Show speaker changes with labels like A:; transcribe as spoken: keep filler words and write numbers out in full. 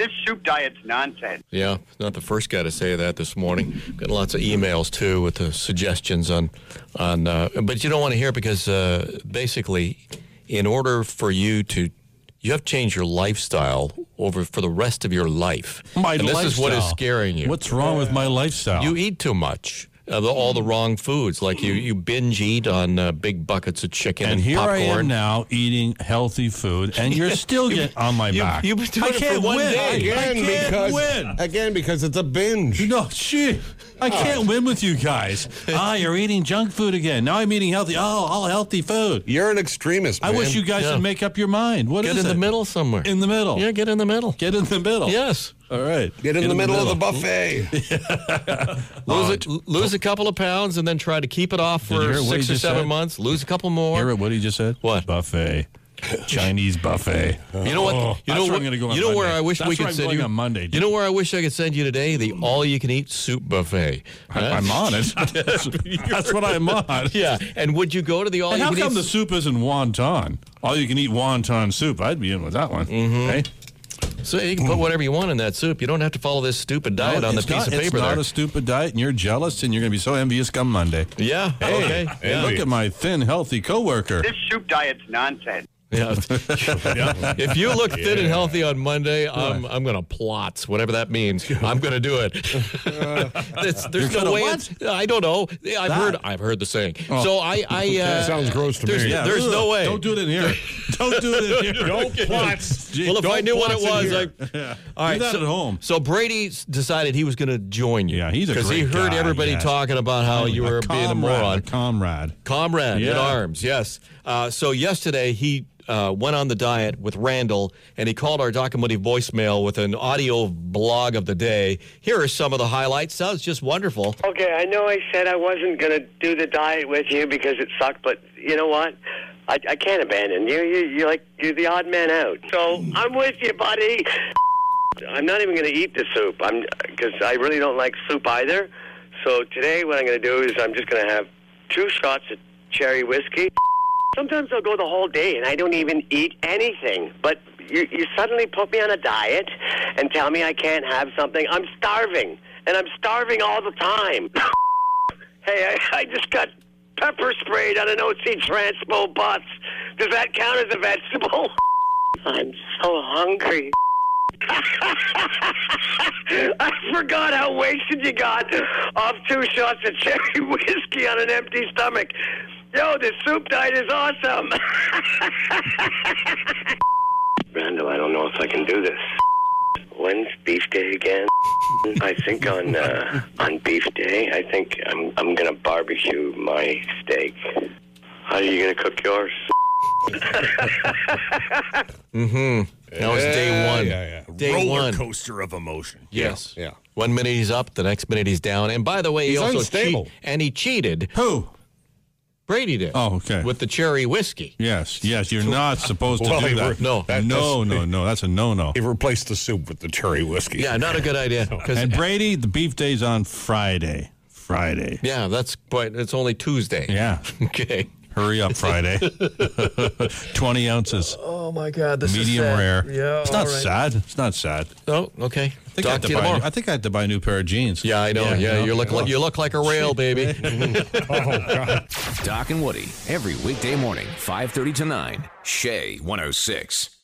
A: This soup diet's nonsense.
B: Yeah, not the first guy to say that this morning. Got lots of emails, too, with the suggestions on... on. Uh, but you don't want to hear it because, uh, basically, in order for you to... You have to change your lifestyle over for the rest of your life.
C: My
B: and this
C: lifestyle.
B: is what is scaring you.
C: What's wrong with my lifestyle?
B: You eat too much. Uh, the, all the wrong foods. Like you, you binge eat on uh, big buckets of chicken and,
C: and here
B: popcorn.
C: I am now eating healthy food, and you're still getting on my
B: you,
C: back.
B: You've been doing
C: I
B: it
C: can't
B: for one
C: win.
B: day.
C: Again, I can't
D: because,
C: win.
D: Again, because it's a binge.
C: No, shit. I can't win with you guys. Ah, you're eating junk food again. Now I'm eating healthy. Oh, all healthy food.
D: You're an extremist, man.
C: I wish you guys
B: Yeah.
C: would make up your mind. What
B: Get
C: is
B: in
C: it?
B: the middle somewhere.
C: In the middle.
B: Yeah, get in the middle.
C: Get in the middle.
B: Yes.
C: All right.
D: Get in the middle of the buffet.
B: Lose, it, lose a couple of pounds and then try to keep it off
C: Did you
B: for
C: hear what he
B: six or
C: just
B: seven
C: said?
B: months. Lose a couple more.
C: Hear what he just said?
B: What?
C: Buffet. Chinese buffet.
B: You know what?
C: Oh,
B: you know
C: that's where
B: what?
C: I'm gonna go on
B: you know
C: Monday.
B: where I wish
C: That's
B: we
C: where
B: could
C: I'm
B: send
C: going
B: you
C: on Monday.
B: You know where I wish I could send you today? The all-you-can-eat soup buffet.
C: I, I'm on it. That's, that's what I'm on.
B: Yeah, and would you go to the
C: And how
B: all-you-can-eat?
C: come the soup isn't wonton? All you can eat wonton soup. I'd be in with that one. Mm-hmm. Hey?
B: So you can put whatever you want in that soup. You don't have to follow this stupid diet
C: No,
B: on the
C: it's
B: piece
C: not,
B: of paper
C: It's not
B: there.
C: a stupid diet, and you're jealous, and you're going to be so envious come Monday.
B: Yeah.
C: Hey,
B: Okay.
C: hey,
B: Yeah.
C: look at my thin, healthy coworker.
A: This soup diet's nonsense.
B: Yeah. If you look thin and healthy on Monday, I'm I'm going to plot, whatever that means. I'm going to do it. It's, there's
C: You're
B: no
C: gonna
B: way.
C: what?
B: it's- I don't know. I've
C: That?
B: heard I've heard the saying. So I I uh,
D: Sounds gross to
B: there's,
D: me.
C: Yeah,
B: there's
C: ugh,
B: no way.
C: Don't do it in here. Don't do it in here.
D: Don't plots.
C: Gee,
B: Well, if I
C: don't
B: knew what it
C: plots in
B: was,
C: here.
B: I, all right.
C: Do that
B: so,
C: at home.
B: So Brady s- decided he was going to join you.
C: Yeah, he's a
B: because he
C: great
B: heard
C: guy,
B: everybody
C: yes.
B: talking about how you
C: A
B: were being a
C: comrade,
B: moron.
C: A comrade.
B: Comrade in
C: Yeah.
B: arms, yes. Uh, so yesterday he uh, went on the diet with Randall, and he called our Documentary voicemail with an audio blog of the day. Here are some of the highlights. Sounds just wonderful.
E: Okay, I know I said I wasn't going to do the diet with you because it sucked, but you know what? I, I can't abandon you. you. You're like, you're the odd man out. So I'm with you, buddy. I'm not even going to eat the soup I'm because I really don't like soup either. So today what I'm going to do is I'm just going to have two shots of cherry whiskey. Sometimes I'll go the whole day and I don't even eat anything. But you, you suddenly put me on a diet and tell me I can't have something. I'm starving, and I'm starving all the time. Hey, I, I just got pepper sprayed on an O C Transpo bus. Does that count as a vegetable? I'm so hungry. I forgot how wasted you got off two shots of cherry whiskey on an empty stomach. Yo, this soup diet is awesome. Brando, I don't know if I can do this. When's beef day again? I think on uh, on beef day, I think I'm I'm gonna barbecue my steak. How are you gonna cook yours?
B: Mm-hmm. That was day one.
D: Yeah, yeah.
B: Day
F: Roller
B: one.
F: coaster of emotion.
B: Yes.
D: Yeah.
B: One minute he's up, the next minute he's down. And by the way,
D: He's
B: he also
D: unstable.
B: cheat- and he cheated.
C: Who?
B: Brady did.
C: Oh, okay.
B: With the cherry whiskey.
C: Yes, yes. You're not supposed to
D: Well,
C: do
D: he
C: that.
D: re-
B: No.
D: that-
C: no,
D: that's-
C: no, no. That's a no-no.
D: He replaced the soup with the cherry whiskey.
B: Yeah, not a good idea. 'Cause-
C: And Brady, the beef day's on Friday. Friday.
B: yeah, that's quite. It's only Tuesday.
C: Yeah.
B: Okay.
C: Hurry up, Friday. twenty ounces.
B: Oh my God, this
C: Medium rare.
B: Yeah,
C: It's not sad. It's not sad.
B: Oh, okay.
C: I think, I
B: Talk
C: had
B: to
C: to
B: you
C: buy,
B: tomorrow.
C: I think I had to buy a new pair of jeans.
B: Yeah, I know. Yeah,
C: you know?
B: you look like you look like a rail, baby.
F: Doc and Woody, every weekday morning, five thirty to nine. Shay one oh six.